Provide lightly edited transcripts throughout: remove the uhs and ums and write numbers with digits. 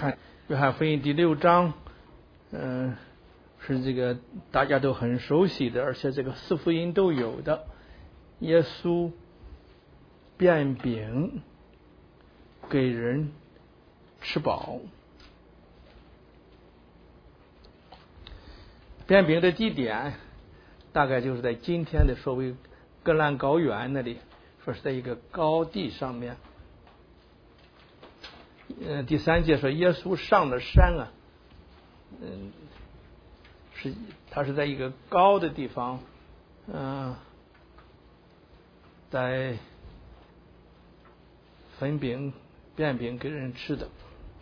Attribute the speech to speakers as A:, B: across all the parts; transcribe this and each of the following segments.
A: 看约翰福音第6章，是这个大家都很熟悉的，而且这个4福音都有的。耶稣变饼给人吃饱。变饼的地点大概就是在今天的所谓戈兰高原那里，说是在一个高地上面。第3节说耶稣上了山啊，他是在一个高的地方，在分饼变饼给人吃的。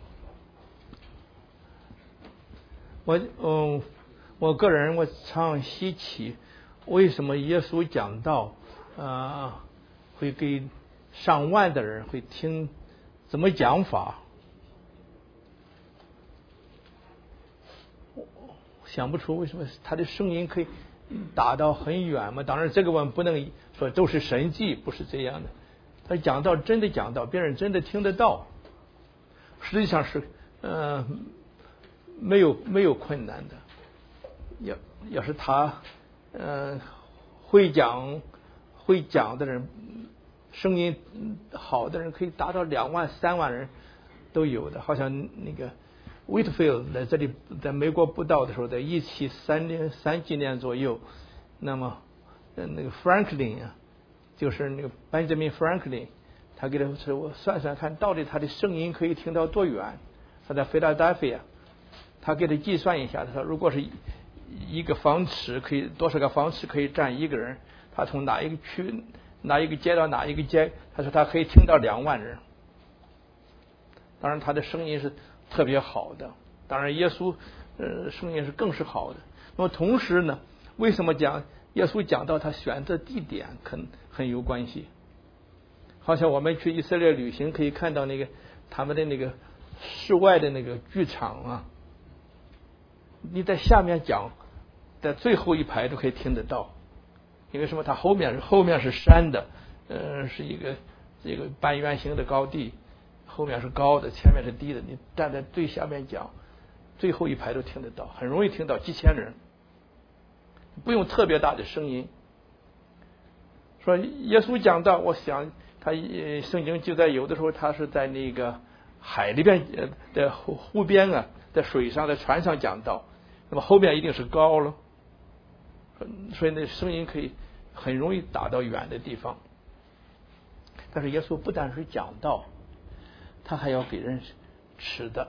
A: 我个人常稀奇，为什么耶稣讲道会给上万的人会听，怎么讲法？想不出为什么他的声音可以打到很远嘛？当然这个我们不能说都是神迹，不是这样的。他讲道真的讲道，别人真的听得到，实际上是没有困难的。要是他会讲的人，声音好的人可以达到2万3万人都有的。好像那个 Whitfield 在这里在美国布道的时候，在1730几年左右，那么那个 Franklin 啊，就是那个 Benjamin Franklin， 他给他说我算算看到底他的声音可以听到多远。他在 Philadelphia， 他给他计算一下，他说如果是一个方尺可以多少个方尺可以站一个人，他从哪一个区哪一个街到哪一个街，他说他可以听到2万人。当然他的声音是特别好的，当然耶稣声音是更是好的。那么同时呢，为什么耶稣讲到他选择地点很有关系？好像我们去以色列旅行可以看到那个他们的那个室外的那个剧场啊，你在下面讲，在最后一排都可以听得到。因为什么？它后面是山的，是一个半圆形的高地，后面是高的，前面是低的。你站在最下面讲，最后一排都听得到，很容易听到几千人，不用特别大的声音。说耶稣讲道，我想他圣经记载有的时候他是在那个海里边，在湖边啊，在水上，在船上讲道，那么后面一定是高了，所以那声音可以很容易打到远的地方。但是耶稣不但是讲道，他还要给人吃的。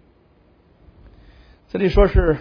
A: 这里说是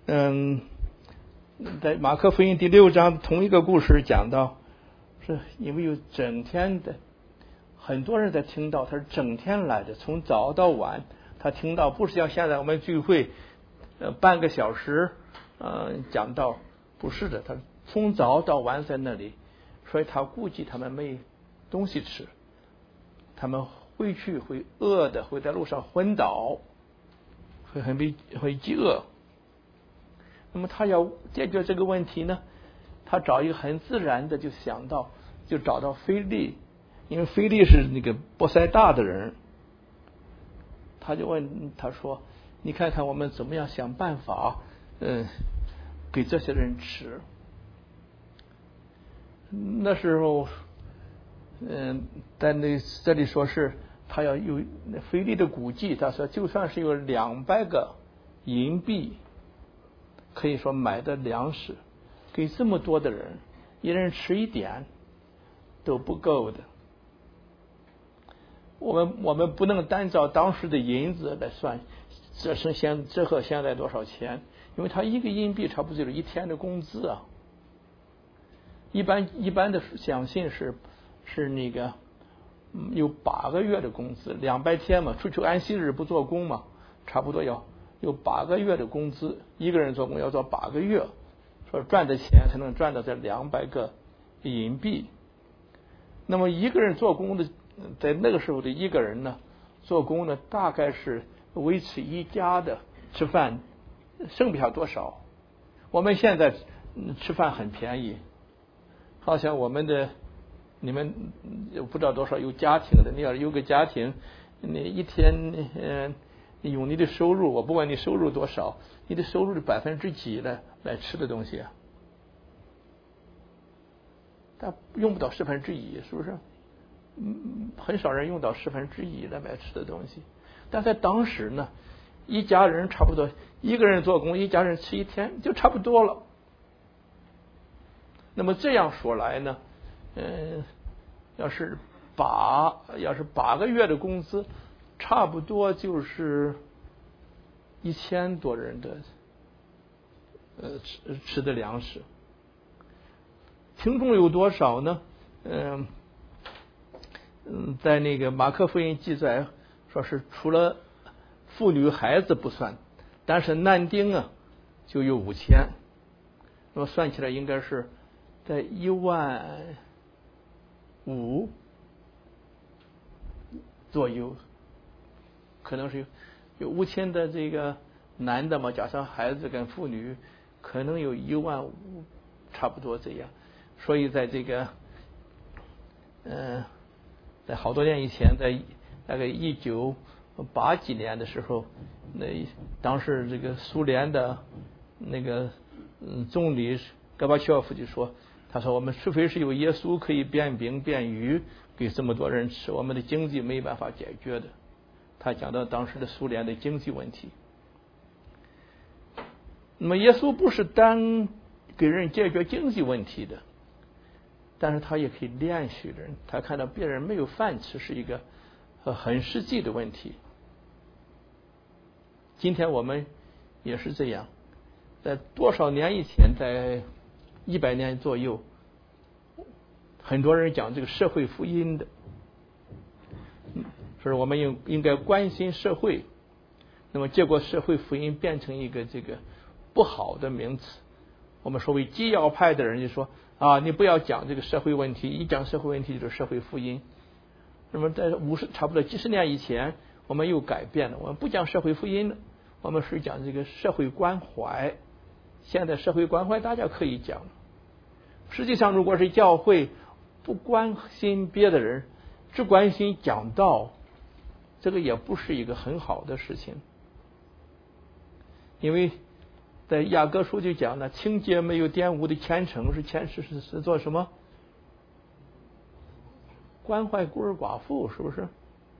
A: 在马可福音第6章同一个故事讲到，是因为有整天的很多人在听到，他是整天来的，从早到晚他听到，不是像现在我们聚会半个小时讲道，不是的，他从早到晚在那里，所以他估计他们没东西吃，他们回去会饿的，会在路上昏倒，会饥饿。那么他要解决这个问题呢，他找一个很自然的就找到腓利，因为腓利是那个伯赛大的人，他就问他说：“你看看我们怎么样想办法，给这些人吃。”那时候，在这里说是他要有腓利的估计，他说就算是有200个银币，可以说买的粮食，给这么多的人，一人吃一点都不够的。我们不能单照当时的银子来算，这和现在多少钱？因为他一个银币差不多就是1天的工资啊。一般的相信是那个有8个月的工资，200天嘛，除去安息日不做工嘛，差不多要有8个月的工资，一个人做工要做8个月，说赚的钱才能赚到这200个银币。那么一个人做工的，在那个时候的一个人呢，做工呢大概是维持一家的吃饭，剩不下多少。我们现在吃饭很便宜，好像你们不知道多少有家庭的，你要有个家庭，你一天你用你的收入，我不管你收入多少，你的收入的几% 来吃的东西啊，但用不到1/10，是不是？很少人用到1/10来买吃的东西。但在当时呢，一家人差不多一个人做工，一家人吃一天就差不多了。那么这样说来呢，要是8个月的工资，差不多就是1000多人的吃的粮食。听众有多少呢？在那个马可福音记载说是除了妇女孩子不算，但是男丁啊就有5000，那么算起来应该是在15000左右，可能是有5000的这个男的嘛，加上孩子跟妇女，可能有15000，差不多这样。所以在这个在好多年以前，在大概1980几年的时候，当时这个苏联的那个总理戈巴乔夫就说，他说我们除非是有耶稣可以变饼变鱼给这么多人吃，我们的经济没办法解决的。他讲到当时的苏联的经济问题。那么耶稣不是单给人解决经济问题的，但是他也可以怜恤人，他看到别人没有饭吃是一个很实际的问题。今天我们也是这样，在多少年以前，在100年左右，很多人讲这个社会福音的，说我们应该关心社会，那么结果社会福音变成一个这个不好的名词。我们所谓基要派的人就说啊，你不要讲这个社会问题，一讲社会问题就是社会福音。那么在差不多几十年以前，我们又改变了，我们不讲社会福音了，我们是讲这个社会关怀。现在社会关怀大家可以讲，实际上如果是教会不关心别的人，只关心讲道，这个也不是一个很好的事情。因为在雅各书就讲了，清洁没有玷污的虔诚是做什么？关怀孤儿寡妇，是不是？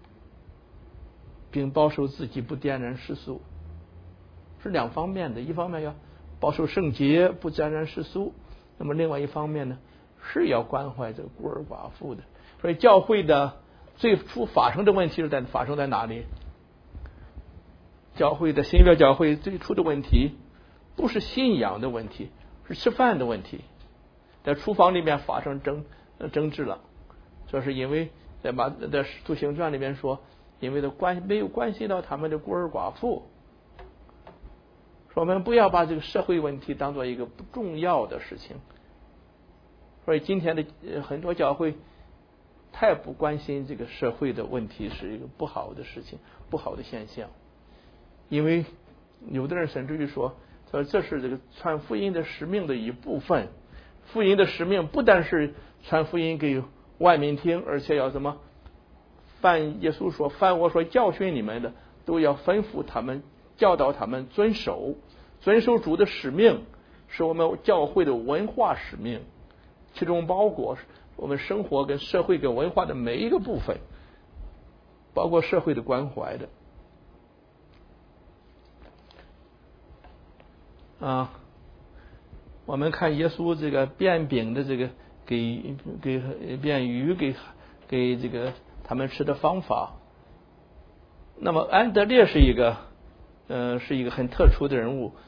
A: 并保守自己不沾染世俗，是两方面的。一方面要保守圣洁，不沾染世俗；那么另外一方面呢，是要关怀这个孤儿寡妇的。所以教会的最初发生的问题是发生在哪里？教会的新约教会最初的问题不是信仰的问题，是吃饭的问题。在厨房里面发生争执了，这是因为在使徒行传里面说，因为没有关系到他们的孤儿寡妇。说我们不要把这个社会问题当做一个不重要的事情。所以今天的很多教会太不关心这个社会的问题，是一个不好的事情，不好的现象。因为有的人甚至于说这是这个传福音的使命的一部分。福音的使命不但是传福音给外民听，而且要什么？耶稣说，凡我所教训你们的，都要吩咐他们，教导他们遵守主的使命，是我们教会的文化使命，其中包括我们生活跟社会跟文化的每一个部分，包括社会的关怀的。我们看耶稣这个变饼的这个给变鱼给这个他们吃的方法。那么安德烈是一个很特殊的人物。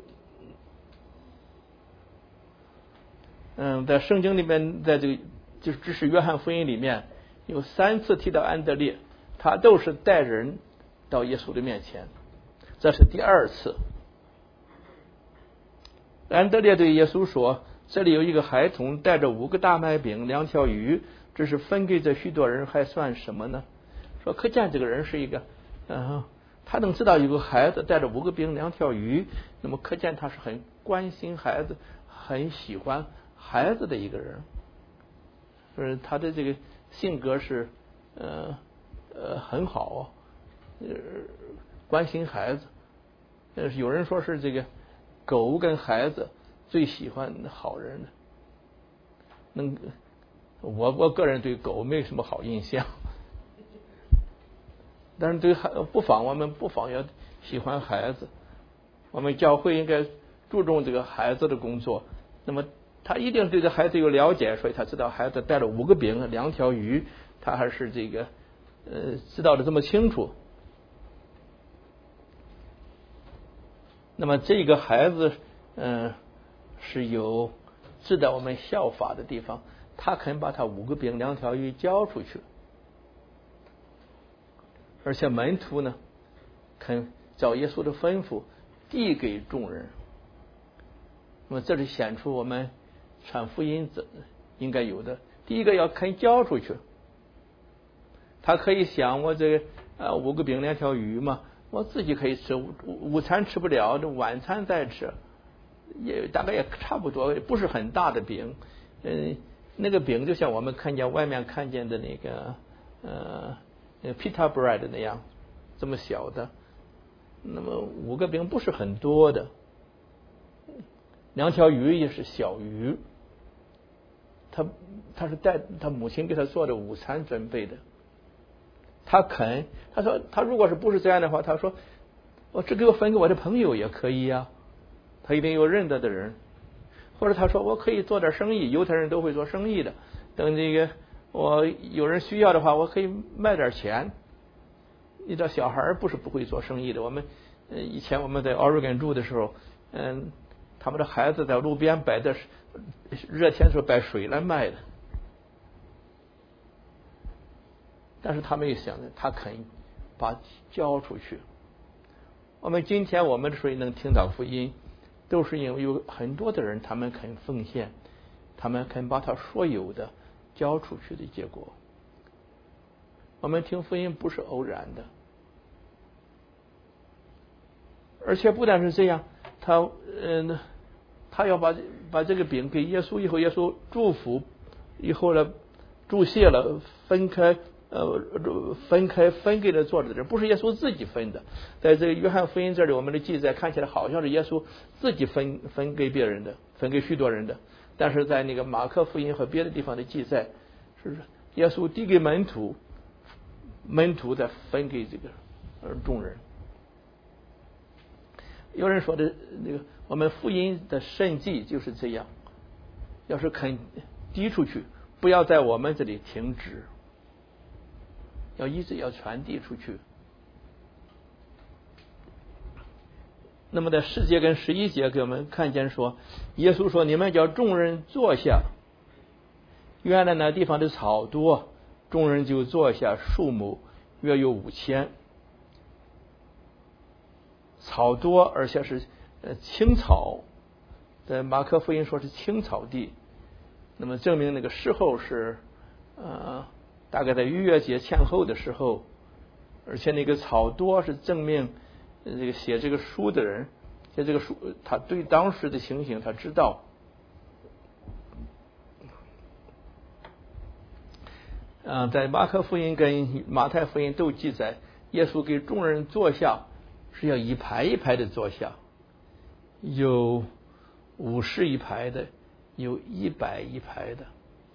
A: 在圣经里面，在这个就是约翰福音里面有3次提到安德烈，他都是带人到耶稣的面前，这是第2次。安德烈对耶稣说，这里有一个孩童带着5个大麦饼2条鱼，这是分给这许多人，还算什么呢？说可见这个人是一个他能知道有个孩子带着5个饼2条鱼，那么可见他是很关心孩子，很喜欢孩子的一个人。就是他的这个性格是很好， 关心孩子。有人说是这个狗跟孩子最喜欢好人的。我个人对狗没什么好印象，但是不妨我们要喜欢孩子。我们教会应该注重这个孩子的工作。那么他一定对这孩子有了解，所以他知道孩子带了5个饼2条鱼，他还是这个知道的这么清楚。那么这个孩子是有值得我们效法的地方，他肯把他5个饼2条鱼交出去，而且门徒呢肯照耶稣的吩咐递给众人。那么这是显出我们传福音应该有的。第一个要肯交出去。他可以想，我这个5个饼2条鱼嘛，我自己可以吃，午餐吃不了，这晚餐再吃，大概也差不多，不是很大的饼。那个饼就像我们外面看见的那个pita bread 那样，这么小的。那么5个饼不是很多的，2条鱼也是小鱼。他是带他母亲给他做的午餐准备的。他说他如果是不是这样的话，他说我只给我分给我的朋友也可以呀，他一定有认得的人。或者他说我可以做点生意，犹太人都会做生意的，等这个我有人需要的话，我可以卖点钱。你知道小孩不是不会做生意的。我们以前我们在 Oregon 住的时候，他们的孩子在路边摆的热天的时候摆水来卖的。但是他没有想着，他肯把交出去。我们今天我们之所以能听到福音，都是因为有很多的人他们肯奉献，他们肯把他所有的交出去的结果。我们听福音不是偶然的。而且不但是这样，他要把这个饼给耶稣以后，耶稣祝福以后呢，祝谢了，分开分给了坐着的人，不是耶稣自己分的。在这个约翰福音这里，我们的记载看起来好像是耶稣自己分给别人的，分给许多人的。但是在那个马可福音和别的地方的记载，是耶稣递给门徒，门徒再分给这个众人。有人说的那个我们福音的圣迹就是这样，要是肯递出去，不要在我们这里停止，要一直要传递出去。那么在10节跟11节给我们看见说，耶稣说你们叫众人坐下。原来那地方的草多，众人就坐下，数目约有5000。草多，而且是青草，在马可福音说是青草地。那么证明那个时候是大概在逾越节前后的时候，而且那个草多是证明这个写这个书的人，写这个书他对当时的情形他知道。在马可福音跟马太福音都记载，耶稣给众人坐下，是要一排一排的坐下，有50一排的，有100一排的。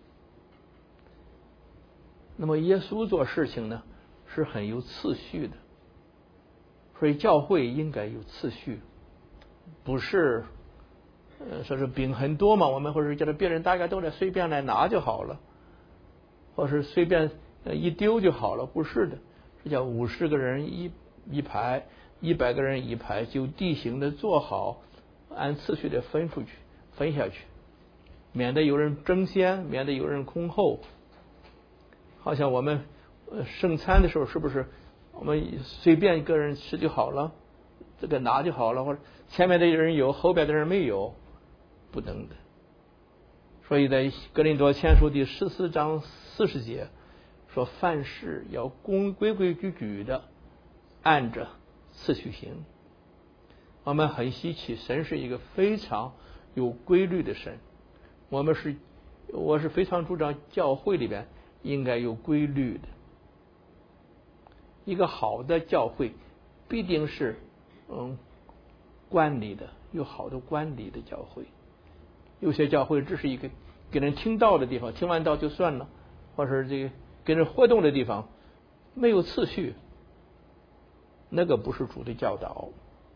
A: 那么耶稣做事情呢是很有次序的，所以教会应该有次序，不是说是饼很多嘛，我们或者叫别人大家都来随便来拿就好了，或是随便一丢就好了，不是的，是叫50个人一排，100个人一排，就地形的做好，按次序的分出去，分下去，免得有人争先，免得有人空后。好像我们圣餐的时候，是不是我们随便一个人吃就好了，这个拿就好了，或者前面的人有，后边的人没有，不能的。所以在哥林多前书第14章40节说，凡事要规规矩矩的按着次序行。我们很稀奇，神是一个非常有规律的神。我是非常主张教会里边应该有规律的。一个好的教会必定是管理的，有好的管理的教会。有些教会只是一个给人听道的地方，听完道就算了，或是这个给人活动的地方，没有次序，那个不是主的教导。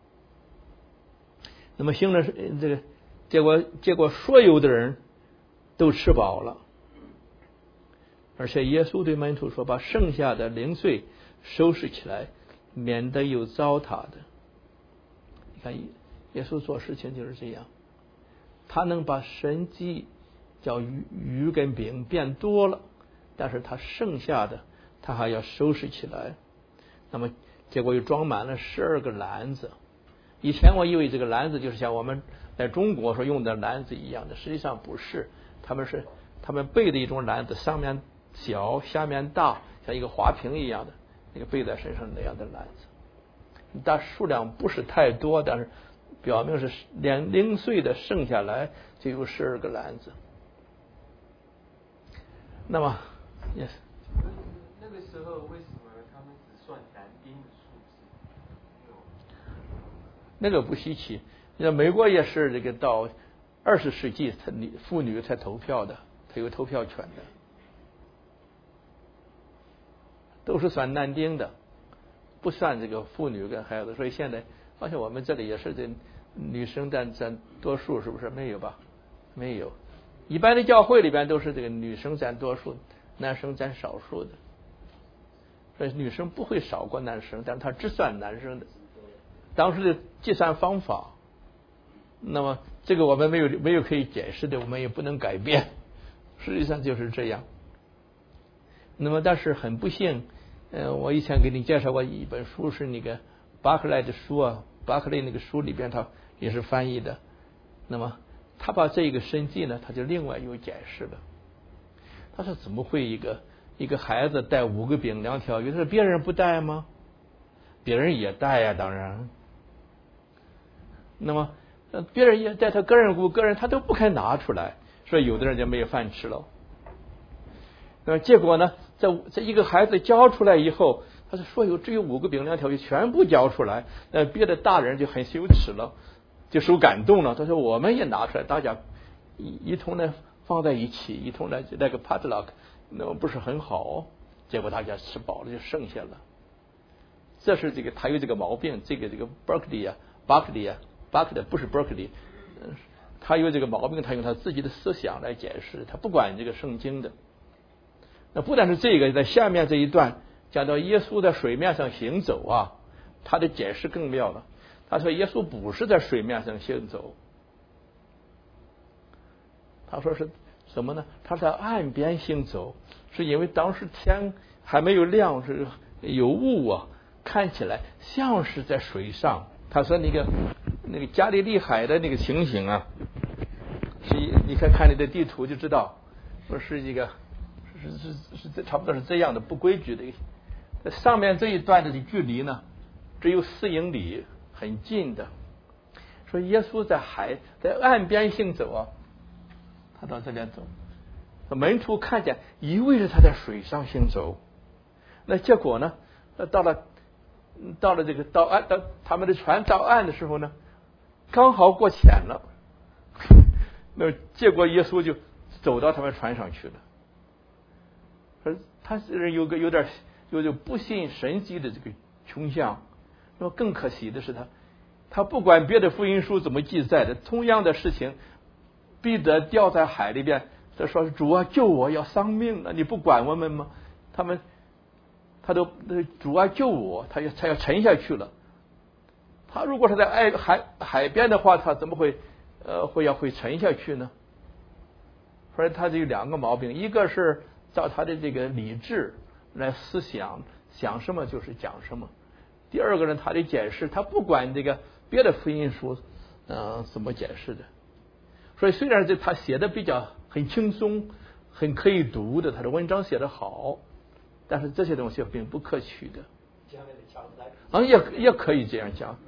A: 那么行了这个结果所有的人都吃饱了，而且耶稣对门徒说，把剩下的零碎收拾起来，免得有糟蹋的。你看耶稣做事情就是这样，他能把神迹叫鱼跟饼变多了，但是他剩下的他还要收拾起来。那么结果又装满了12个篮子。以前我以为这个篮子就是像我们在中国所用的篮子一样的，实际上不是，他们背的一种篮子，上面小下面大，像一个花瓶一样的那个背在身上那样的篮子，但数量不是太多，但是表明是连零碎的剩下来就有12个篮子。那么
B: yes， 那个时候为什么他们只算男丁的数字？
A: 那个不稀奇，那美国也是这个到20世纪妇女才投票的，才有投票权的，都是算男丁的，不算这个妇女跟孩子。所以现在好像我们这里也是这女生占多数，是不是？没有吧？没有。一般的教会里边都是这个女生占多数，男生占少数的。所以女生不会少过男生，但是她只算男生的。当时的计算方法，那么这个我们没有可以解释的，我们也不能改变，实际上就是这样。那么但是很不幸，我以前给你介绍过一本书，是那个巴克莱的书啊，巴克莱那个书里边他也是翻译的。那么他把这个神迹呢，他就另外有解释了。他说怎么会一个孩子带5个饼2条鱼？他说别人不带吗？别人也带呀，当然。那么别人也带，他个人他都不肯拿出来，所以有的人就没有饭吃了。那么结果呢，这一个孩子交出来以后，他说只有5个饼2条鱼，全部交出来，别的大人就很羞耻了，就受感动了。他说我们也拿出来，大家一同的放在一起，一同的那个 potluck， 那么不是很好？结果大家吃饱了就剩下了。这是这个他有这个毛病，这个巴克利不是 Berkeley， 他有这个毛病，他用他自己的思想来解释，他不管这个圣经的。那不但是这个，在下面这一段讲到耶稣在水面上行走啊，他的解释更妙了。他说耶稣不是在水面上行走，他说是什么呢？他在岸边行走，是因为当时天还没有亮，是有雾啊，看起来像是在水上。他说那个加利利海的那个情形啊，是你看你的地图就知道，说是一个是差不多是这样的不规矩的。上面这一段的距离呢，只有4英里，很近的。说耶稣在岸边行走啊，他到这边走，门徒看见，以为是他在水上行走。那结果呢，到了这个到他们的船到岸的时候呢，刚好过浅了，那结果耶稣就走到他们船上去了。他是有点不信神迹的这个倾向。那么更可惜的是他不管别的福音书怎么记载的，同样的事情，彼得掉在海里边，他说主啊救我，要丧命了，你不管我们吗？他都主啊救我，他要沉下去了。他如果是在海边的话，他怎么会沉下去呢？所以他就有2个毛病，一个是照他的这个理智来思想，想什么就是讲什么。第二个呢，他的解释，他不管这个别的福音书怎么解释的。所以虽然他写的很轻松，很可以读的，他的文章写得好，但是这些东西并不可取的。也可以这样讲，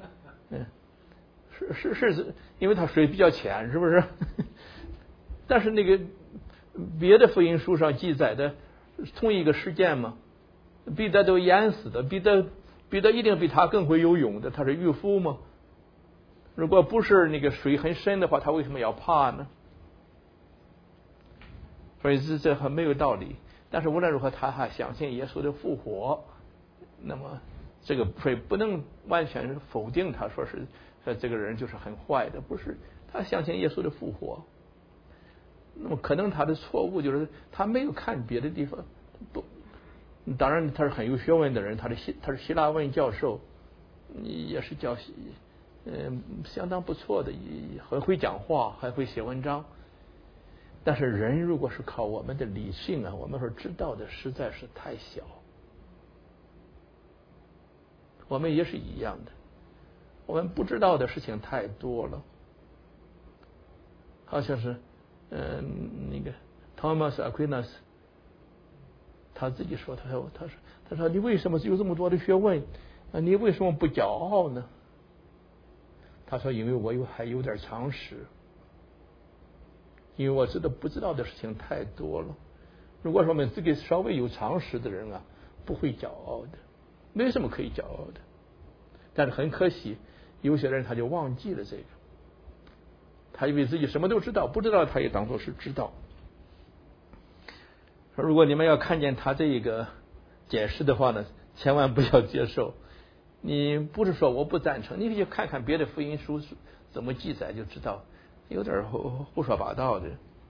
A: 是因为它水比较浅，是不是？但是那个别的福音书上记载的同一个事件嘛，彼得都淹死的，彼得彼得一定比他更会游泳的，他是渔夫吗？如果不是那个水很深的话，他为什么要怕呢？所以这很没有道理。但是无论如何，他还相信耶稣的复活。那么这个所以不能完全否定他说这个人就是很坏的，不是，他相信耶稣的复活。那么可能他的错误就是他没有看别的地方。不，当然他是很有学问的人，他是希腊文教授，也是相当不错的，很会讲话，还会写文章。但是人如果是靠我们的理性啊，我们所知道的实在是太小。我们也是一样的，我们不知道的事情太多了。好像是那个 Thomas Aquinas 他自己说，他说你为什么有这么多的学问，你为什么不骄傲呢？他说因为我还有点常识，因为我不知道的事情太多了。如果说我们这个稍微有常识的人啊，不会骄傲的，没什么可以骄傲的。但是很可惜，有些人他就忘记了这个，他以为自己什么都知道，不知道他也当作是知道。如果你们要看见他这个解释的话呢，千万不要接受。你不是说我不赞成，你可以看看别的福音书怎么记载就知道，有点胡说八道的。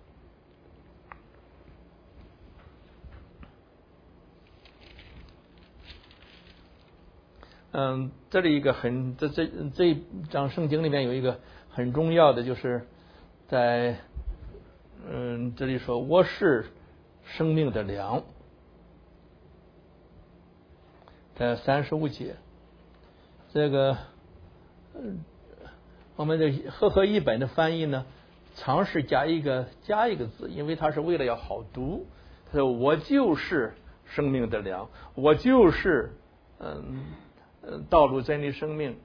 A: 这里一个这一章圣经里面有一个很重要的，就是在这里说我是生命的粮，在35节，这个我们的和合译本的翻译呢，尝试加一个字，因为它是为了要好读。他说我就是生命的粮，我就是道路真理生命，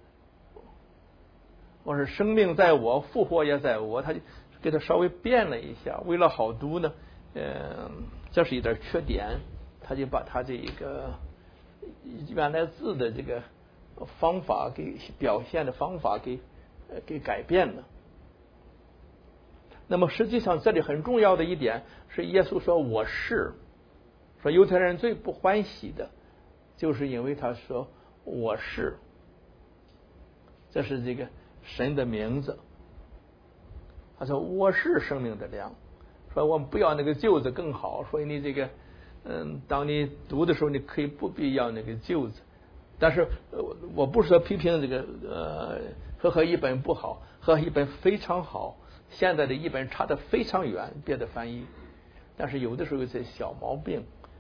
A: 我是生命在我，复活也在我，他就给他稍微变了一下，为了好读呢，这是一点缺点，他就把他这一个原来字的这个方法给表现的方法给改变了。那么实际上这里很重要的一点是耶稣说我是，说犹太人最不欢喜的就是因为他说我是，这是这个神的名字。他说我是生命的粮，说我们不要那个旧字更好，所以你这个当你读的时候你可以不必要那个旧字。但是我不是说批评这个和合译本不好，和合译本非常好，现在的译本差得非常远，别的翻译，但是有的时候有些小毛病，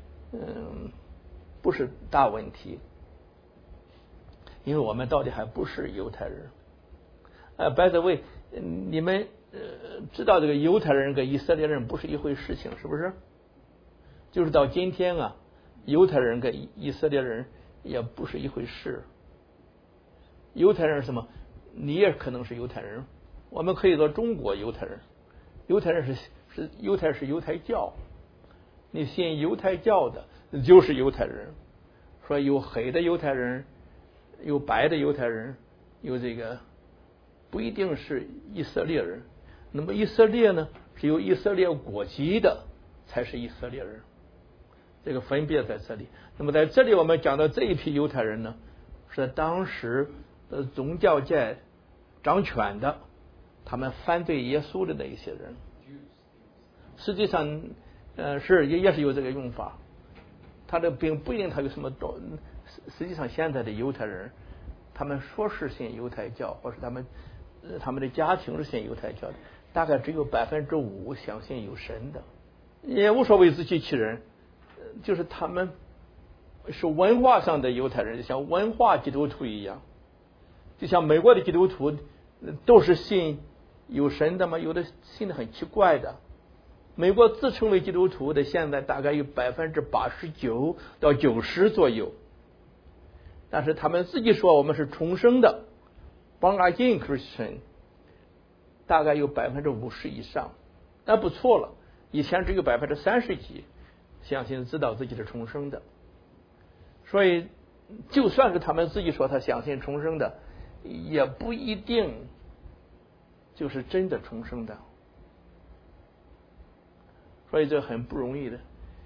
A: 不是大问题，因为我们到底还不是犹太人。by the way， 你们知道这个犹太人跟以色列人不是一回事情，是不是？就是到今天啊，犹太人跟以色列人也不是一回事。犹太人是什么？你也可能是犹太人，我们可以做中国犹太人。犹太人是犹太教，你信犹太教的就是犹太人。说有黑的犹太人，有白的犹太人，有这个不一定是以色列人。那么以色列呢，是有以色列国籍的才是以色列人，这个分别在这里。那么在这里我们讲到这一批犹太人呢，是当时宗教界掌权的，他们反对耶稣的那一些人。实际上也是有这个用法，他的并不一定他有什么实际上现在的犹太人，他们说是信犹太教，或是他们的家庭是信犹太教的，大概只有5%相信有神的，也无所谓自欺欺人，就是他们是文化上的犹太人，像文化基督徒一样，就像美国的基督徒都是信有神的吗？有的信的很奇怪的。美国自称为基督徒的现在大概有89%到90%左右，但是他们自己说我们是重生的 born again Christian， 大概有50%以上，那不错了。以前只有30几相信知道自己是重生的。所以就算是他们自己说他相信重生的，也不一定就是真的重生的，所以这很不容易的。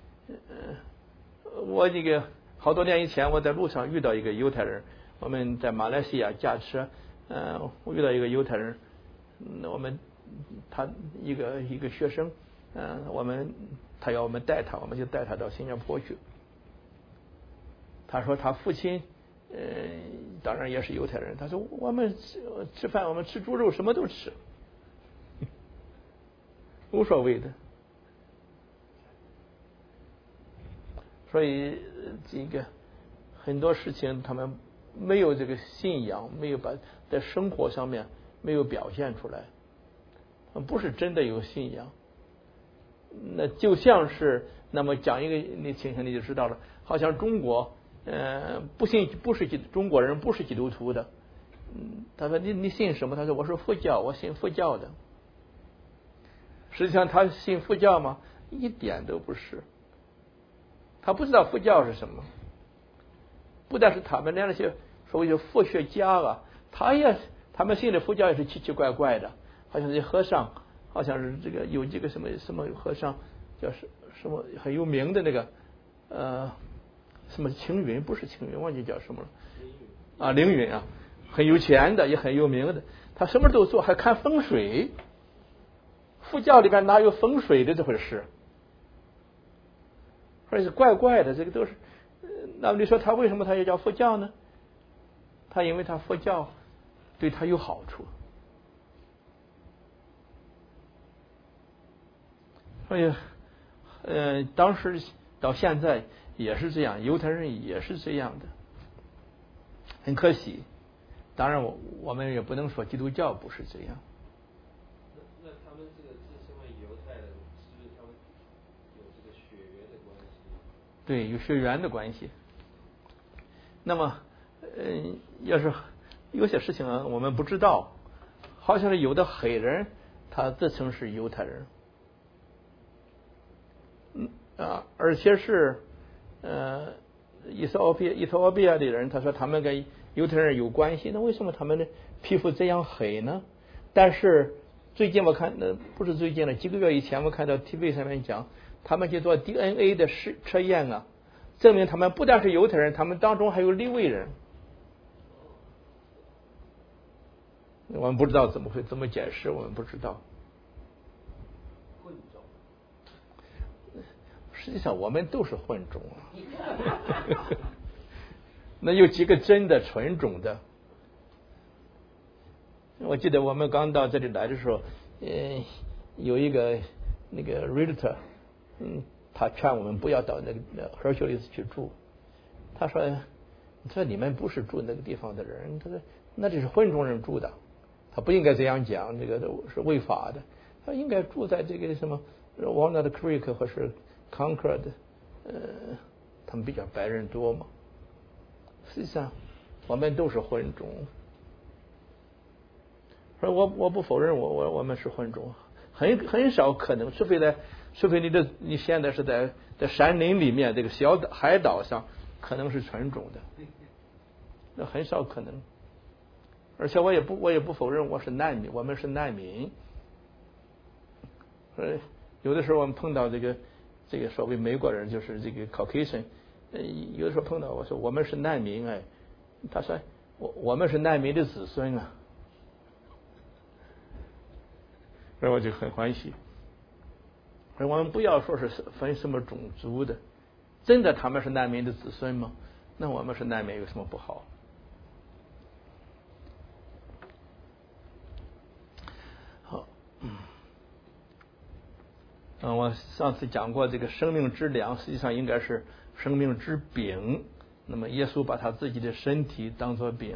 A: 我这个好多年以前，我在路上遇到一个犹太人，我们在马来西亚驾车，我遇到一个犹太人，他一个学生，他要我们带他，我们就带他到新加坡去。他说他父亲，当然也是犹太人。他说我们吃饭，我们吃猪肉，什么都吃，无所谓的。所以这个很多事情他们没有这个信仰，没有把在生活上面没有表现出来，不是真的有信仰。那就像是那么讲一个你情形你就知道了，好像中国不是中国人不是基督徒的，他说你信什么？他说我是佛教，我信佛教的。实际上他信佛教吗？一点都不是。他不知道佛教是什么。不但是他们那些所谓的佛学家啊，他们信的佛教也是奇奇怪怪的，好像这些和尚，好像是这个有这个什么和尚叫什么很有名的那个什么青云，不是青云，忘记叫什么了啊，凌云啊，很有钱的，也很有名的，他什么都做，还看风水。佛教里边哪有风水的这回事？而且是怪怪的，这个都是。那么你说他为什么他也叫佛教呢？他因为他佛教对他有好处。所以当时到现在也是这样，犹太人也是这样的，很可惜。当然我们也不能说基督教不是这样。
B: 那他们这个自称为犹太人，是不是他们有这个血缘的关系？
A: 对，有血缘的关系。那么要是有些事情啊，我们不知道，好像是有的黑人他自称是犹太人，而且是伊索比亚的人，他说他们跟犹太人有关系，那为什么他们的皮肤这样黑呢？但是最近我看，不是最近了，几个月以前我看到 TV 上面讲，他们去做 DNA 的测验啊，证明他们不但是犹太人，他们当中还有利未人。我们不知道怎么解释，我们不知道。
B: 混种。
A: 实际上我们都是混种啊。那有几个真的纯种的？我记得我们刚到这里来的时候，有一个那个 realtor，他劝我们不要到那个赫尔修利斯去住。他说你们不是住那个地方的人，他说那里是混种人住的，他不应该这样讲，这个是违法的。他应该住在这个什么 Walnut Creek 或是 Concord， 他们比较白人多嘛。实际上我们都是混种。我不否认我们是混种，很少可能，除非你现在是在山林里面这个小海岛上，可能是纯种的，那很少可能。而且我也不否认我们是难民。有的时候我们碰到这个所谓美国人，就是这个 Caucasian， 有的时候碰到我说我们是难民，他说我们是难民的子孙啊。所以我就很欢喜。而我们不要说是分什么种族的，真的他们是难民的子孙吗？那我们是难民有什么不好？好，我上次讲过，这个生命之粮实际上应该是生命之饼。那么耶稣把他自己的身体当作饼。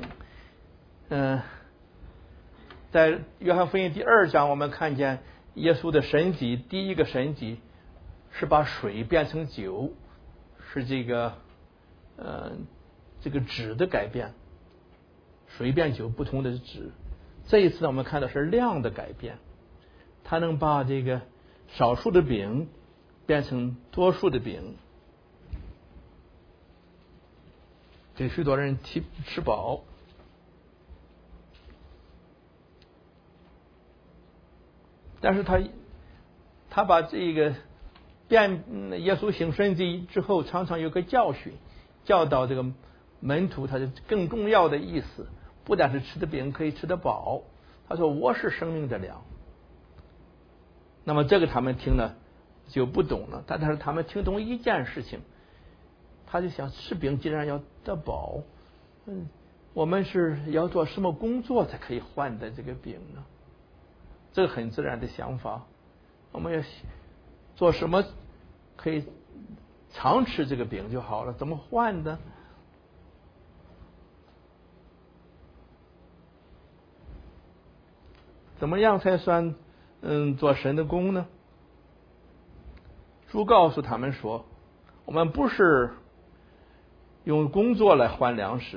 A: 在约翰福音第2章，我们看见耶稣的神迹，第一个神迹是把水变成酒，是这个质的改变，水变酒不同的质。这一次我们看到是量的改变，它能把这个少数的饼变成多数的饼。 给许多人吃饱。但是他把这个耶稣行神迹之后，常常有个教训，教导这个门徒，他的更重要的意思，不但是吃的饼可以吃得饱，他说我是生命的粮。那么这个他们听了就不懂了，但是他们听懂一件事情，他就想吃饼既然要得饱，我们是要做什么工作才可以换得这个饼呢？这个很自然的想法。我们要做什么可以常吃这个饼就好了，怎么换呢？怎么样才算做神的工呢？主告诉他们说，我们不是用工作来换粮食，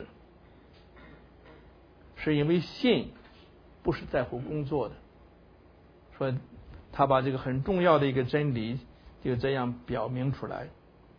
A: 是因为信不是在乎工作的。说他把这个很重要的一个真理就这样表明出来。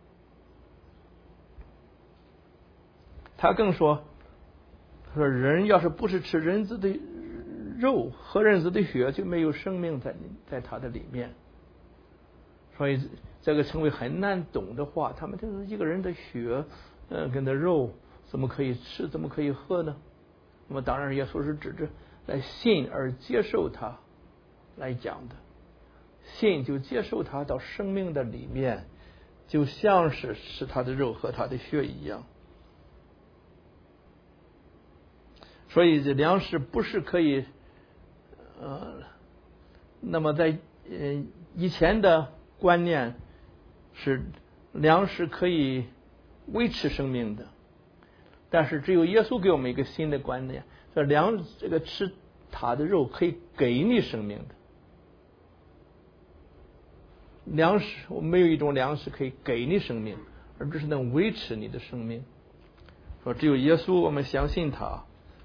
A: 他更说人要是不是吃人子的肉喝人子的血，就没有生命在他的里面。所以这个称为很难懂的话，他们就是一个人的血跟的肉怎么可以吃，怎么可以喝呢？那么当然耶稣是指着来信而接受他来讲的，信就接受他到生命的里面，就像是吃他的肉和他的血一样。所以这粮食不是可以那么在以前的观念是粮食可以维持生命的，但是只有耶稣给我们一个新的观念，说这个吃他的肉可以给你生命的。粮食，我们没有一种粮食可以给你生命，而只是能维持你的生命。说只有耶稣，我们相信他。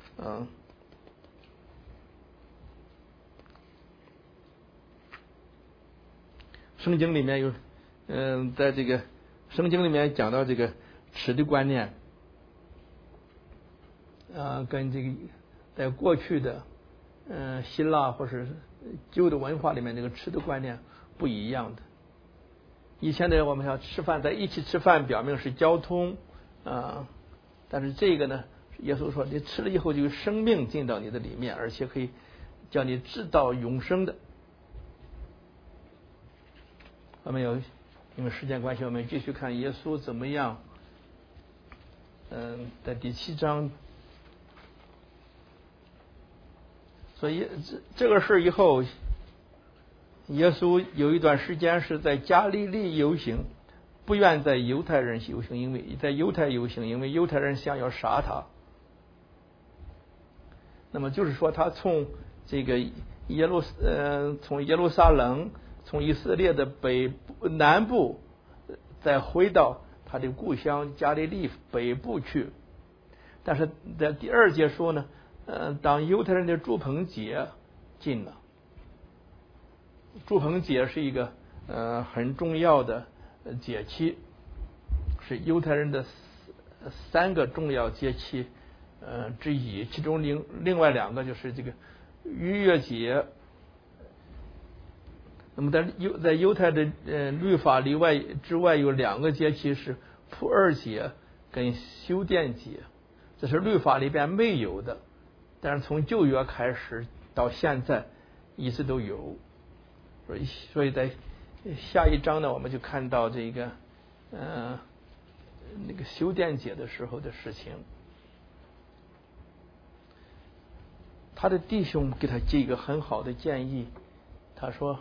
A: 圣经里面有，在这个圣经里面讲到这个吃的观念，跟这个在过去的希腊或是旧的文化里面这个吃的观念不一样的。以前的人我们要吃饭在一起吃饭，表明是交通但是这个呢，耶稣说你吃了以后就有生命进到你的里面，而且可以叫你知道永生的。我们有因为时间关系，我们继续看耶稣怎么样。在第7章，所以这个事以后，耶稣有一段时间是在加利利游行，不愿在犹太人游行，因为在犹太游行，因为犹太人想要杀他。那么就是说，他从这个从耶路撒冷，从以色列的南部，再回到他的故乡加利利北部去。但是在第2节说呢，当犹太人的住棚节近了。住棚节是一个很重要的节期，是犹太人的3个重要节期之一，其中另外2个就是这个逾越节。那么在犹太的律法之外有2个节期是普珥节跟修殿节，这是律法里边没有的，但是从旧约开始到现在一直都有。所以在下一章呢，我们就看到这个那个修殿节的时候的事情。他的弟兄给他提一个很好的建议，他说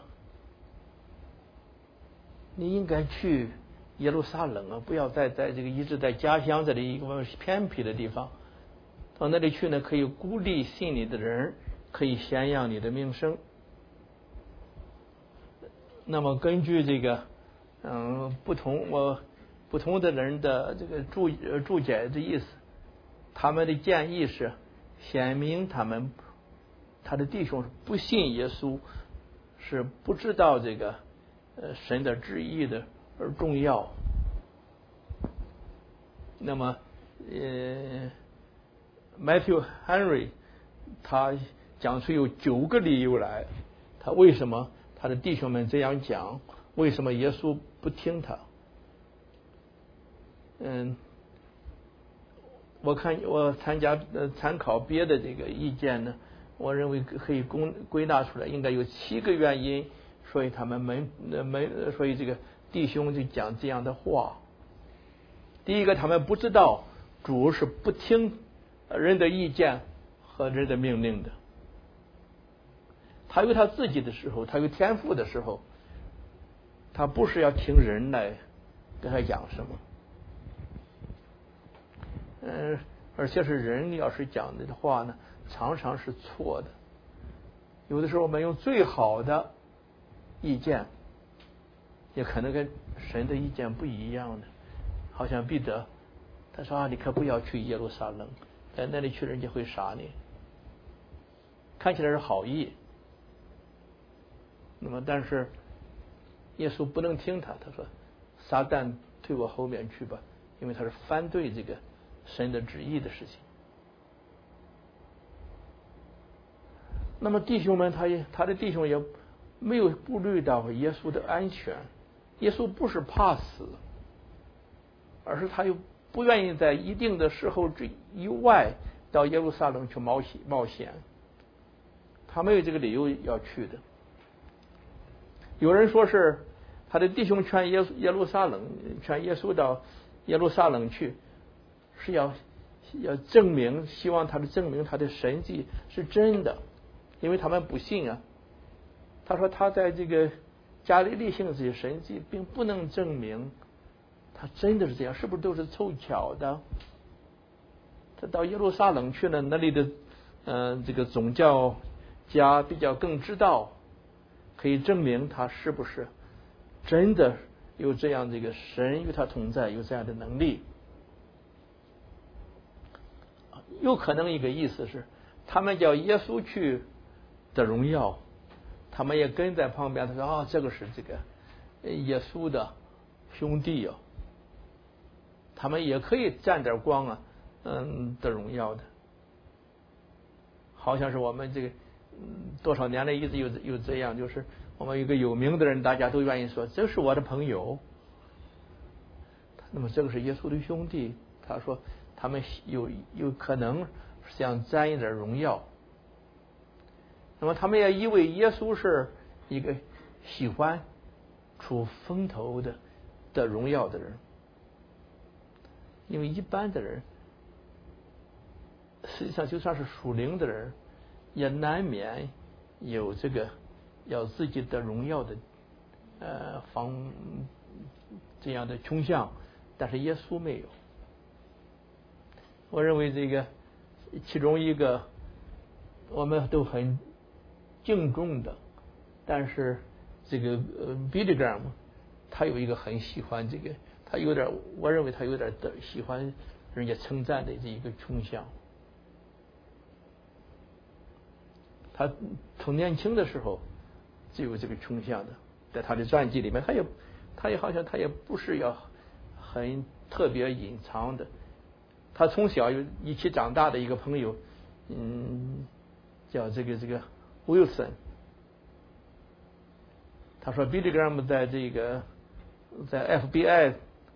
A: 你应该去耶路撒冷啊，不要在这个一直在家乡这里一个偏僻的地方，到那里去呢，可以鼓励信你的人，可以宣扬你的名声。那么根据这个不同的人的这个注解的意思，他们的建议是显明他的弟兄不信耶稣，是不知道这个神的旨意的而重要。那么 Matthew Henry 他讲出有9个理由来，他为什么他的弟兄们这样讲，为什么耶稣不听他。我参考别的这个意见呢，我认为可以归纳出来，应该有7个原因，所以他们所以这个弟兄就讲这样的话。第一个，他们不知道主是不听人的意见和人的命令的，他有他自己的时候，他有天赋的时候，他不是要听人来给他讲什么。而且是人要是讲的话呢，常常是错的。有的时候我们用最好的意见，也可能跟神的意见不一样的。好像彼得他说你可不要去耶路撒冷，在那里去人家会杀你。看起来是好意，那么但是耶稣不能听他说撒旦退我后面去吧，因为他是反对这个神的旨意的事情。那么弟兄们他的弟兄也没有顾虑到耶稣的安全。耶稣不是怕死，而是他又不愿意在一定的时候以外到耶路撒冷去冒险，他没有这个理由要去的。有人说是他的弟兄劝耶稣到耶路撒冷去，是要证明，希望他证明他的神迹是真的，因为他们不信啊。他说他在这个加利利行这些神迹，并不能证明他真的是这样，是不是都是凑巧的？他到耶路撒冷去了，那里的这个宗教家比较更知道，可以证明他是不是真的有这样这个神与他同在，有这样的能力。有可能一个意思是，他们叫耶稣去的荣耀，他们也跟在旁边。他说这个是这个耶稣的兄弟啊，他们也可以沾点光啊，的荣耀的。好像是我们这个多少年来一直有这样，就是我们一个有名的人，大家都愿意说这是我的朋友。那么这个是耶稣的兄弟，他说他们有可能想沾一点荣耀。那么他们也以为耶稣是一个喜欢出风头的荣耀的人，因为一般的人实际上就算是属灵的人，也难免有这个要自己的荣耀的这样的倾向，但是耶稣没有。我认为这个其中一个我们都很敬重的，但是这个Billy Graham 他有一个很喜欢这个，他有点，我认为他有点喜欢人家称赞的这一个倾向。他从年轻的时候就有这个倾向的，在他的传记里面，他也好像他也不是要很特别隐藏的。他从小有一起长大的一个朋友，叫这个Wilson。他说 Billy Graham 在 FBI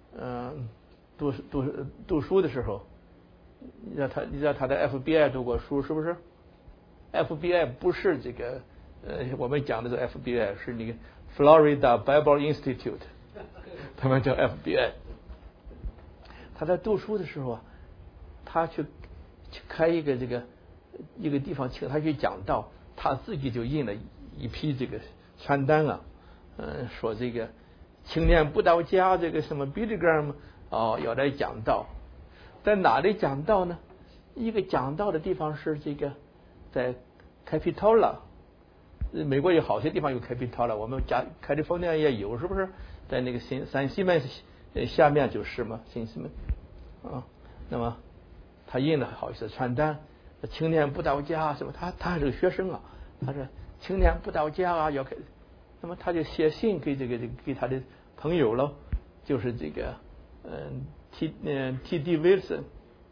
A: 读书的时候，你知道他在 FBI 读过书是不是？ FBI 不是这个我们讲的这 FBI 是那个 Florida Bible Institute， 他们叫 FBI。 他在读书的时候啊，他去开一个地方请他去讲道，他自己就印了一批这个传单啊，说这个青年布道家这个什么 Billy Graham 要来讲道。在哪里讲道呢？一个讲道的地方是这个在 Capitola， 美国有好些地方有 Capitola， 我们California也有，是不是？在那个San Simeon下面就是嘛，San Simeon那么他印了好些传单，青年布道家什么，他还是个学生啊，他说青年布道家啊要开，那么他就写信给给他的朋友了，就是这个T.D. Wilson，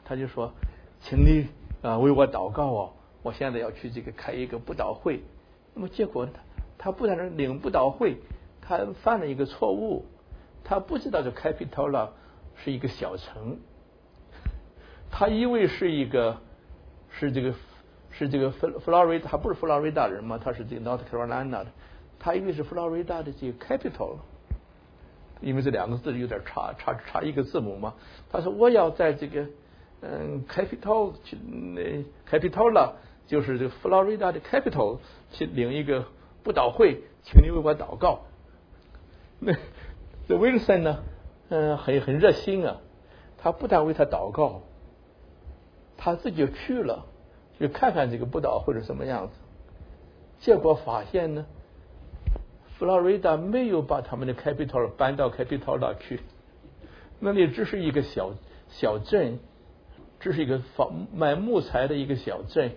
A: 他就说，请你为我祷告哦，我现在要去这个开一个布道会。那么结果他不但是领布道会，他犯了一个错误，他不知道这开皮托拉是一个小城，他以为是这个佛罗里达，他不是佛罗里达人嘛，他是这个 North Carolina 的，他以为是佛罗里达的这个 capital， 因为这两个字有点差一个字母嘛。他说我要在这个capital 去capital 就是这个佛罗里达的 capital 去领一个布道会，请你为我祷告。那这 Wilson 呢，很热心啊，他不但为他祷告，他自己就去了，去看看这个布道会是什么样子。结果发现呢，佛罗里达没有把他们的 capital 搬到 capital 去，那里只是一个小镇，只是一个卖木材的一个小镇。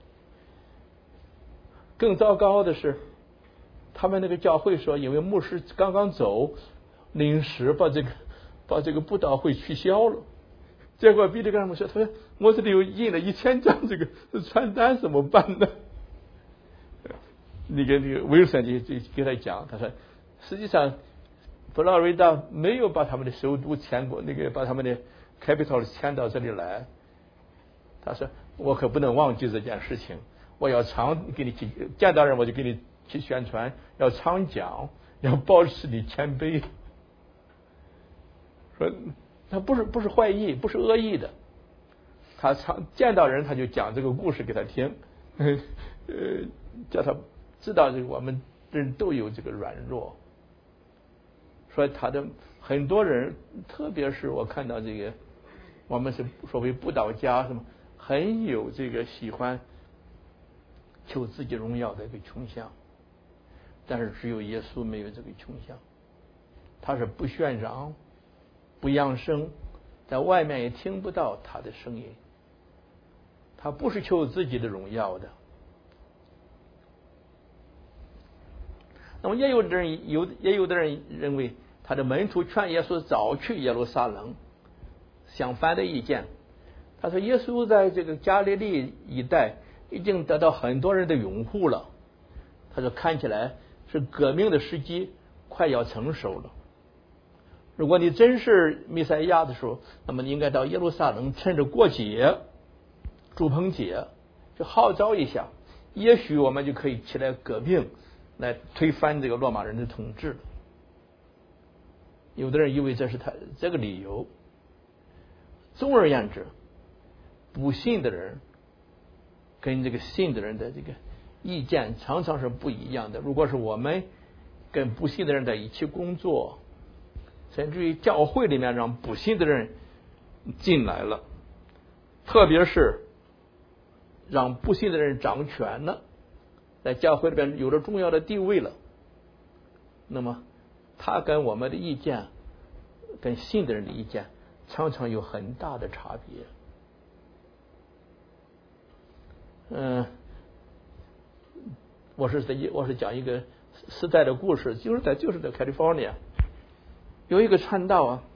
A: 更糟糕的是，他们那个教会说，因为牧师刚刚走，临时把这个布道会取消了。结果彼得跟他们说，他说我这里有印了1000张这个传单，怎么办呢？那个威尔森就给他讲，他说实际上佛罗里达没有把他们的首都迁过，把他们的 capital 迁到这里来。他说我可不能忘记这件事情，我要常给你去见到人，我就给你去宣传，要常讲，要保持你谦卑。说他不是坏意，不是恶意的，他见到人他就讲这个故事给他听，叫他知道这个我们人都有这个软弱。说他的很多人，特别是我看到这个我们是所谓布道家什么，很有这个喜欢求自己荣耀的一个倾向，但是只有耶稣没有这个倾向，他是不喧嚷不扬声，在外面也听不到他的声音，他不是求自己的荣耀的。那么也有的人认为他的门徒劝耶稣早去耶路撒冷，相反的意见。他说耶稣在这个加利利一带已经得到很多人的拥护了，他说看起来是革命的时机快要成熟了。如果你真是弥赛亚的时候，那么你应该到耶路撒冷，趁着过节住棚节就号召一下，也许我们就可以起来革命，来推翻这个罗马人的统治。有的人以为这是他这个理由。总而言之，不信的人跟这个信的人的这个意见常常是不一样的。如果是我们跟不信的人在一起工作，甚至于教会里面让不信的人进来了，特别是让不信的人掌权了，在教会里边有了重要的地位了，那么他跟我们的意见跟信的人的意见常常有很大的差别。我是讲一个实在的故事，就是在 California 有一个传道啊，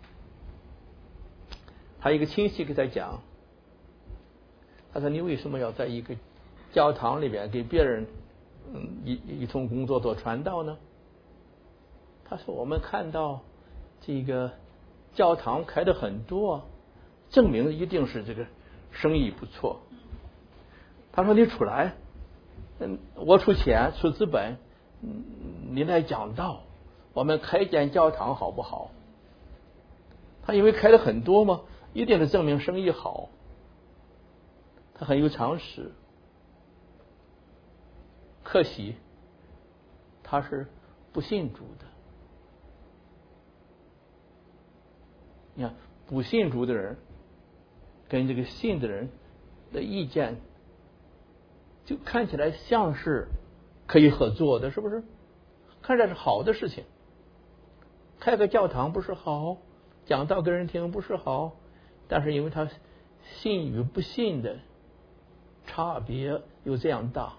A: 他一个亲戚给他讲，他说你为什么要在一个教堂里边给别人一同工作做传道呢？他说我们看到这个教堂开的很多，证明一定是这个生意不错。他说你出来，我出钱出资本，你来讲道，我们开一间教堂好不好？他因为开的很多嘛，一定是证明生意好，他很有常识。可惜他是不信主的。你看，不信主的人跟这个信的人的意见就看起来像是可以合作的，是不是？看着是好的事情。开个教堂不是好，讲道给人听不是好，但是因为他信与不信的差别有这样大，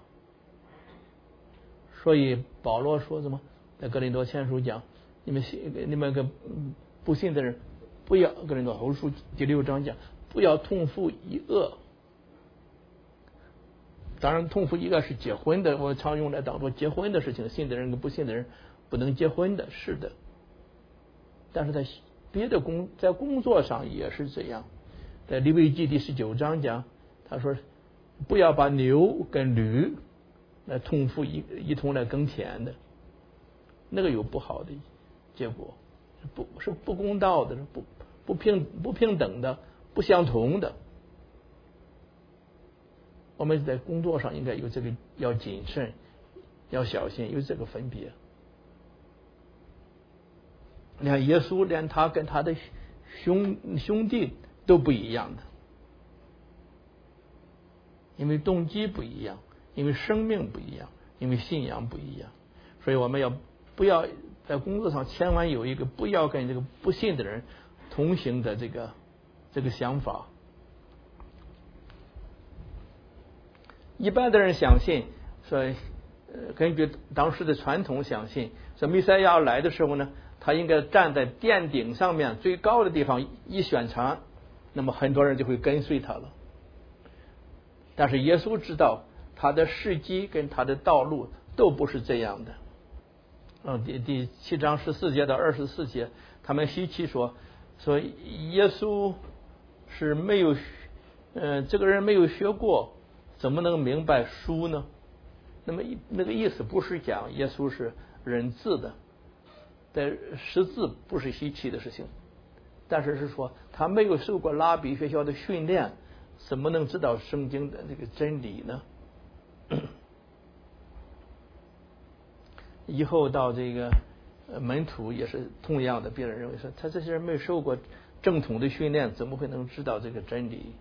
A: 所以保罗说什么，在哥林多前书讲，你们跟不信的人不要，哥林多后书第6章讲， 不要同父异恶。当然，同父异恶是结婚的，我常用来当做结婚的事情，信的人跟不信的人不能结婚的，是的。但是在别的在工作上也是这样，在利未记第19章讲，他说不要把牛跟驴来同父一同来耕田的，那个有不好的结果，是不公道的，是不平等的，不相同的。我们在工作上应该有这个，要谨慎，要小心，有这个分别。你看耶稣连他跟他的兄弟都不一样的，因为动机不一样，因为生命不一样，因为信仰不一样，所以我们不要在工作上千万有一个不要跟这个不信的人同行的这个想法。一般的人相信说，根据当时的传统相信，说弥赛亚来的时候呢，他应该站在殿顶上面最高的地方一宣传，那么很多人就会跟随他了。但是耶稣知道他的事迹跟他的道路都不是这样的。第7章14节到24节，他们稀奇说耶稣是没有这个人没有学过，怎么能明白书呢？那么那个意思不是讲耶稣是认字的，在识字不是稀奇的事情，但是说他没有受过拉比学校的训练，怎么能知道圣经的这个真理呢？以后到这个门徒也是同样的，别人认为说他这些人没有受过正统的训练，怎么会能知道这个真理？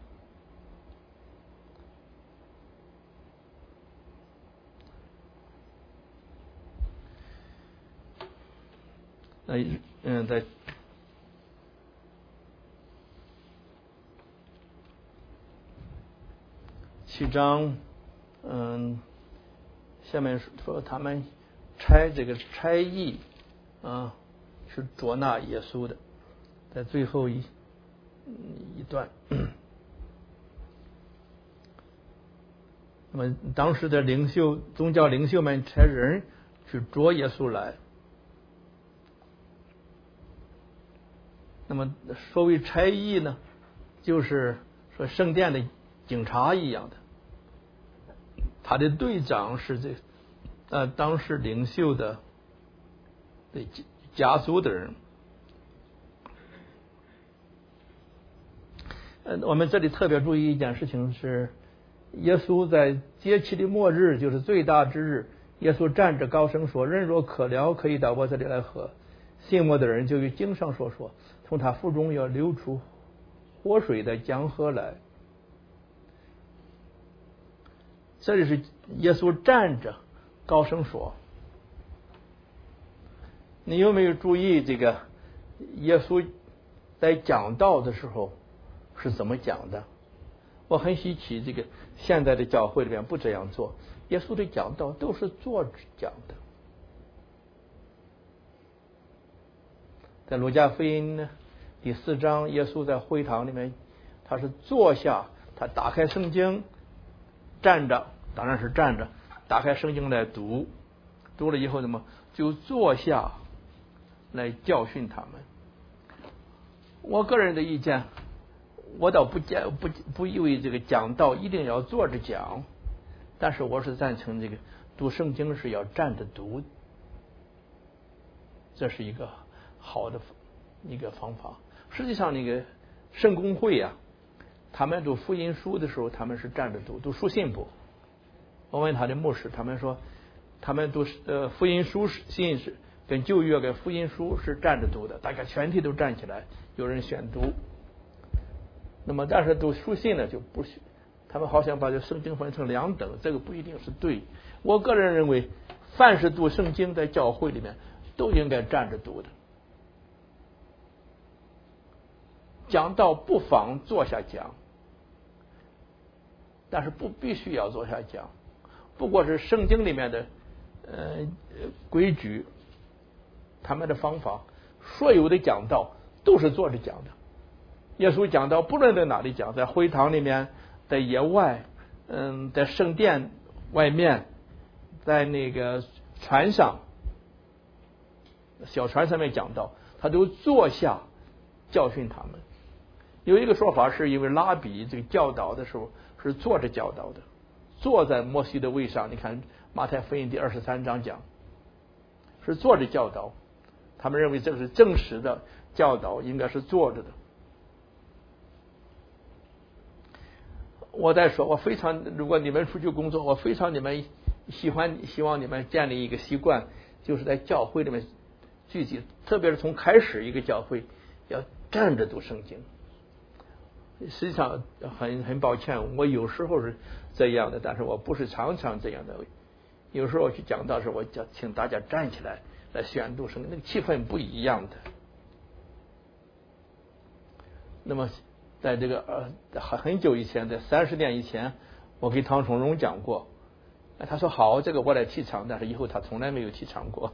A: 在7章，下面说他们差役去捉拿耶稣的，在最后一段。那么当时的宗教领袖们差人去捉耶稣来。那么所谓差役呢，就是说圣殿的警察一样的，他的队长是当时领袖的家族的人。我们这里特别注意一件事情是，耶稣在节期的末日，就是最大之日，耶稣站着高声说：“人若渴了，可以到我这里来喝。信我的人就与经上说，从他腹中要流出活水的江河来。”这里是耶稣站着高声说。你有没有注意这个耶稣在讲道的时候是怎么讲的？我很稀奇，这个现在的教会里面不这样做，耶稣的讲道都是坐着讲的。在路加福音呢第4章，耶稣在会堂里面，他是坐下，他打开圣经，站着，当然是站着，打开圣经来读了以后，就坐下来教训他们。我个人的意见，我倒不以为这个讲道一定要坐着讲，但是我是赞成这个读圣经是要站着读，这是一个好的一个方法。实际上那个圣公会他们读福音书的时候，他们是站着读书信部。我问他的牧师，他们说他们读福音书信是跟旧约跟福音书是站着读的，大概全体都站起来，有人选读。那么但是读书信呢就不是，他们好像把这圣经分成两等，这个不一定是对。我个人认为，凡是读圣经在教会里面都应该站着读的。讲道不妨坐下讲，但是不必须要坐下讲，不过是圣经里面的规矩，他们的方法，所有的讲道都是坐着讲的， 耶稣讲到，不论在哪里讲，在会堂里面，在野外，在圣殿外面，在那个船上，小船上面讲到，他都坐下教训他们。有一个说法是因为拉比这个教导的时候是坐着教导的，坐在摩西的位上。你看马太福音第23章讲是坐着教导，他们认为这个是正式的教导，应该是坐着的。我在说，如果你们出去工作，我非常希望你们建立一个习惯，就是在教会里面聚集，特别是从开始一个教会要站着读圣经。实际上很抱歉，我有时候是这样的，但是我不是常常这样的。有时候去讲道时，我请大家站起来宣读圣经，那个气氛不一样的。那么在这个很久以前，在30年以前，我给唐崇荣讲过，他说好，这个我来提倡，但是以后他从来没有提倡过。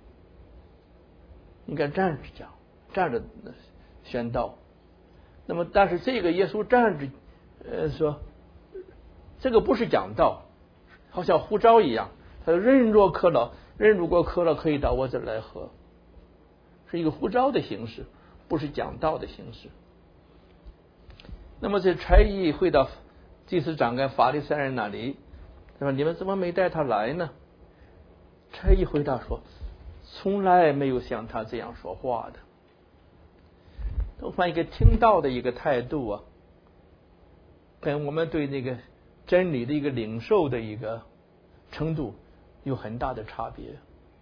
A: 应该站着讲，站着宣道。那么，但是这个耶稣站着说，这个不是讲道，好像呼召一样。他说：“人若渴了，可以到我这来喝。”是一个呼召的形式，不是讲道的形式。那么这差役回到祭司长跟法利赛人那里，他说：“你们怎么没带他来呢？”差役回答说：“从来没有像他这样说话的。”都换一个听到的一个态度啊，跟我们对那个真理的一个领受的一个程度有很大的差别。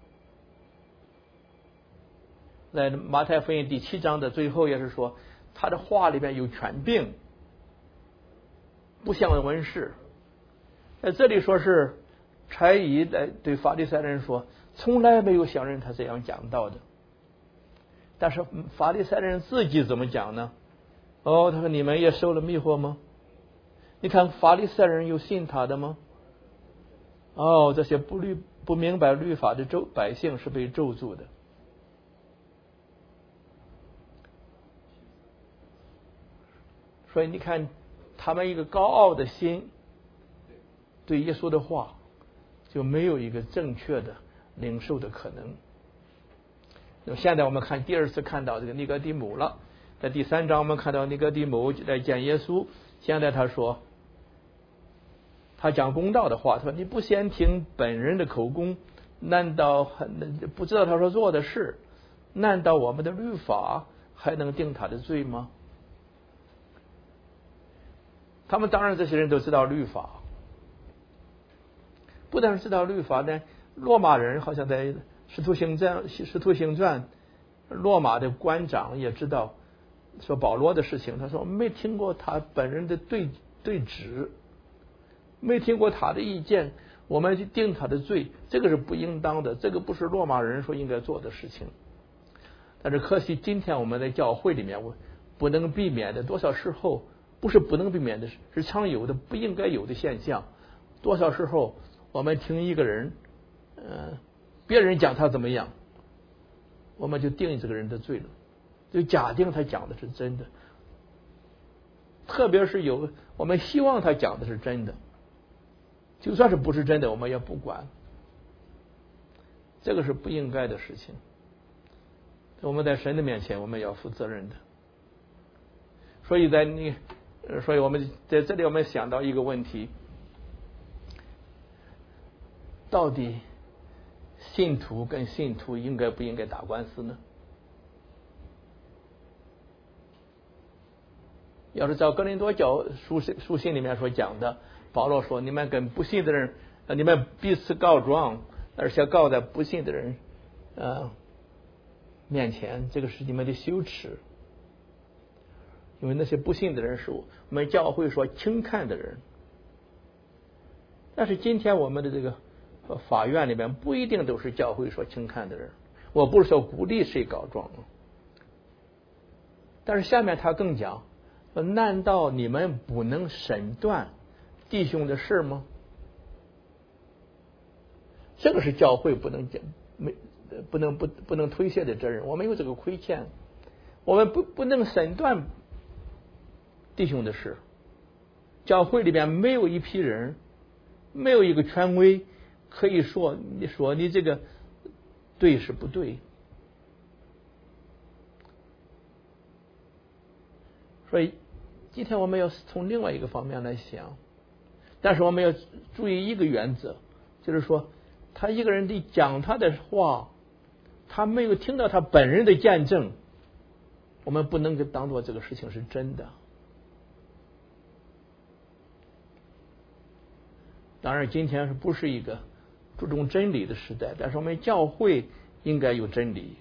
A: 在马太福音第7章的最后也是说，他的话里面有权柄，不像文士。在这里说是差役对法利赛人说，从来没有像人他这样讲到的。但是法利赛人自己怎么讲呢？他说：“你们也受了迷惑吗？你看法利赛人有信他的吗？这些不明白律法的百姓是被咒诅的。”所以你看，他们一个高傲的心，对耶稣的话就没有一个正确的领受的可能。那么现在我们看第二次看到这个尼哥底母了，在第3章我们看到尼哥底母来见耶稣。现在他说，他讲公道的话，他说：“你不先听本人的口供，难道不知道他所做的事？难道我们的律法还能定他的罪吗？”他们当然这些人都知道律法，不但是知道律法呢，罗马人好像在使徒行传，罗马的官长也知道说保罗的事情。他说没听过他本人的对质，没听过他的意见，我们就定他的罪，这个是不应当的，这个不是罗马人说应该做的事情。但是可惜今天我们在教会里面，我不能避免的，多少时候不是不能避免的，是常有的不应该有的现象。多少时候我们听一个人别人讲他怎么样，我们就定这个人的罪了，就假定他讲的是真的，特别是我们希望他讲的是真的，就算是不是真的我们也不管，这个是不应该的事情。我们在神的面前我们要负责任的。所以我们在这里我们想到一个问题，到底信徒跟信徒应该不应该打官司呢？要是照哥林多教书信里面所讲的，保罗说你们跟不信的人，你们彼此告状，而且告在不信的人面前，这个是你们的羞耻。因为那些不信的人是我们教会说轻看的人。但是今天我们的这个法院里面不一定都是教会说轻看的人，我不是说鼓励谁告状，但是下面他更讲，难道你们不能审断弟兄的事吗？这个是教会不能推卸的责任，我们有这个亏欠，我们不能审断弟兄的事。教会里边没有一批人，没有一个权威可以说你这个对是不对。所以今天我们要从另外一个方面来想，但是我们要注意一个原则，就是说他一个人得讲他的话，他没有听到他本人的见证，我们不能当做这个事情是真的。当然今天不是一个注重真理的时代，但是我们教会应该有真理，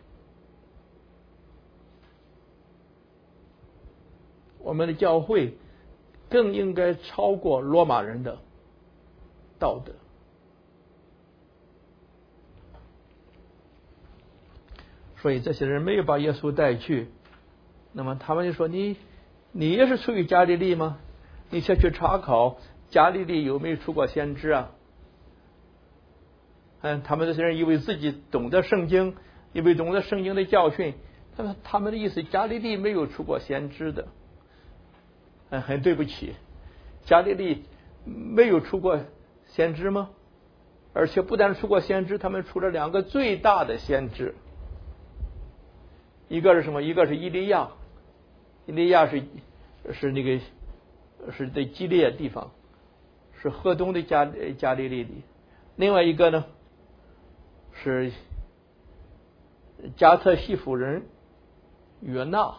A: 我们的教会更应该超过罗马人的道德。所以这些人没有把耶稣带去，那么他们就说你也是出于加利利吗？你先去查考加利利有没有出过先知啊？他们这些人以为自己懂得圣经，以为懂得圣经的教训，他们的意思加利利没有出过先知的。很对不起，加利利没有出过先知吗？而且不但出过先知，他们出了2个最大的先知。一个是什么？一个是以利亚，以利亚是那个是在基列地方，是河东的加利利里。另外一个呢是加特西弗人约纳。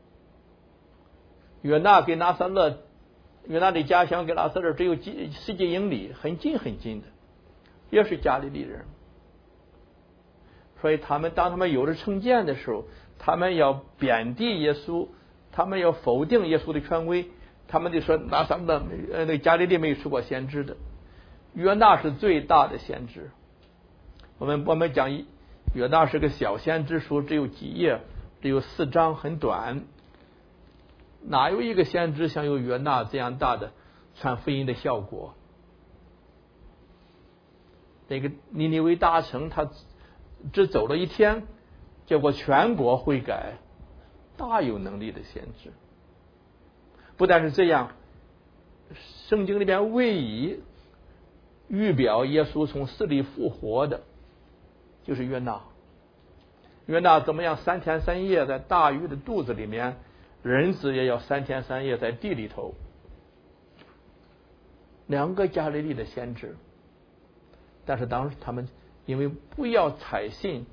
A: 约纳跟拿撒勒，约纳的家乡跟拿撒勒只有10几英里，很近很近的，也是加利利人。所以当他们有了成见的时候，他们要贬低耶稣，他们要否定耶稣的权威，他们就说拿撒勒那个加利利没有出过先知的，约纳是最大的先知。我们讲约纳是个小先知书，只有几页，只有4章，很短。哪有一个先知像有约纳这样大的传福音的效果？那个尼尼微大城，他只走了1天，结果全国悔改，大有能力的先知。不但是这样，圣经里边唯一预表耶稣从死里复活的就是约纳。约纳怎么样？3天3夜在大鱼的肚子里面，人子也要3天3夜在地里头。2个加利利的先知，但是当时他们因为不要采信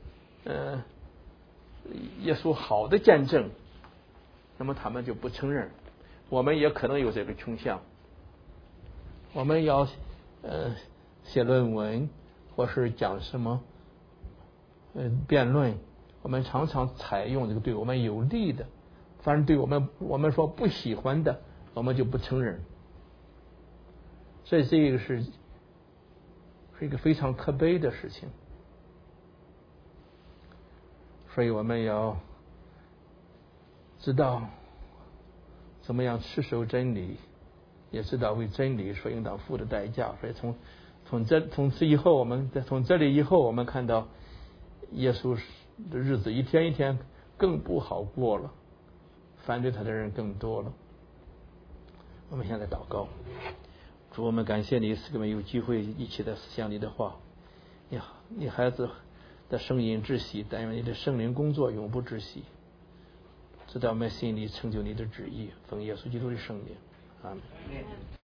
A: 耶稣好的见证，那么他们就不承认。我们也可能有这个倾向，我们要写论文或是讲什么辩论，我们常常采用这个对我们有利的，反正对我们说不喜欢的，我们就不承认。所以这个是一个非常可悲的事情。所以我们要知道怎么样持守真理，也知道为真理所应当付的代价。所以从此以后，从这里以后，我们看到耶稣的日子一天一天更不好过了，反对他的人更多了。我们现在祷告，主，我们感谢你，使我们有机会一起在思想你的话。你孩子的声音窒息，但愿你的圣灵工作永不窒息，直到我们心里成就你的旨意。奉耶稣基督的圣名，阿们。